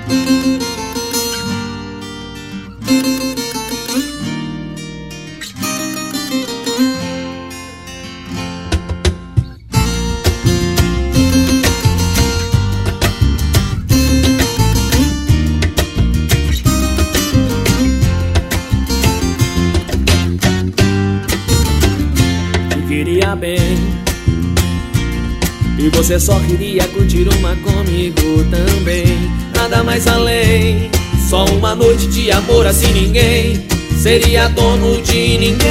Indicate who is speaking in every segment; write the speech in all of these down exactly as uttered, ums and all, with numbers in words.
Speaker 1: Queria bem e você só queria curtir uma comigo também. Nada mais além, só uma noite de amor, assim ninguém seria dono de ninguém.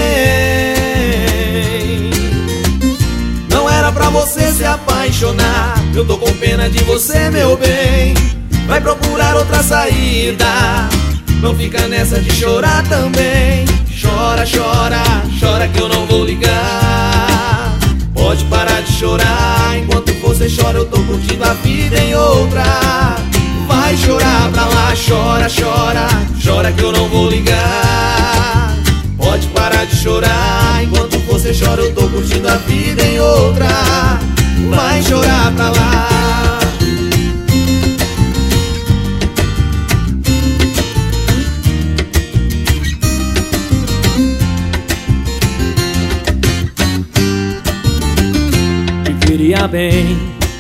Speaker 1: Não era pra você se apaixonar, eu tô com pena de você, meu bem. Vai procurar outra saída, não fica nessa de chorar também. Chora, chora, chora que eu não vou ligar. Pode parar de chorar, enquanto você chora eu tô curtindo a vida em outra. Vai chorar pra lá, chora, chora, chora que eu não vou ligar. Pode parar de chorar, enquanto você chora eu tô curtindo a vida em outra. Vai chorar pra lá. Queria bem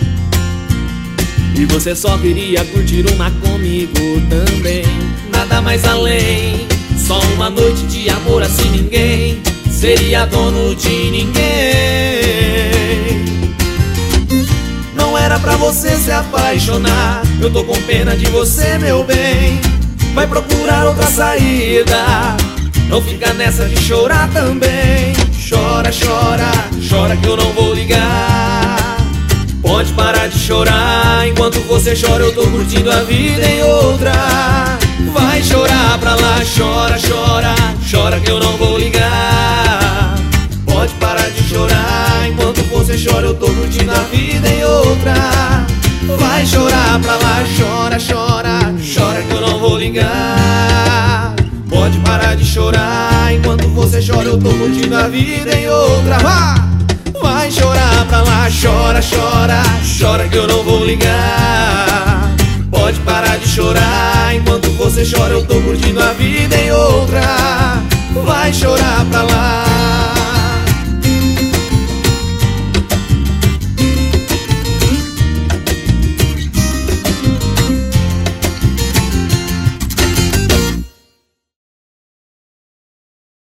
Speaker 1: e você só queria curtir uma comigo também. Nada mais além, só uma noite de amor, assim ninguém seria dono de ninguém. Não era pra você se apaixonar, eu tô com pena de você, meu bem. Vai procurar outra saída, não fica nessa de chorar também. Chora, chora, chora que eu não vou ligar. Pode parar de chorar, enquanto você chora eu tô curtindo a vida em outra. Vai chorar pra lá, chora, chora, chora que eu não vou ligar. Pode parar de chorar, enquanto você chora eu tô curtindo a vida em outra. Vai chorar pra lá, chora, chora, chora que eu não vou ligar. Pode parar de chorar, enquanto você chora eu tô curtindo a vida em outra. Vai chorar pra lá, chora, chora, chora que eu não vou ligar. Pode parar de chorar, enquanto você chora eu tô curtindo a vida em outra. Vai chorar pra lá.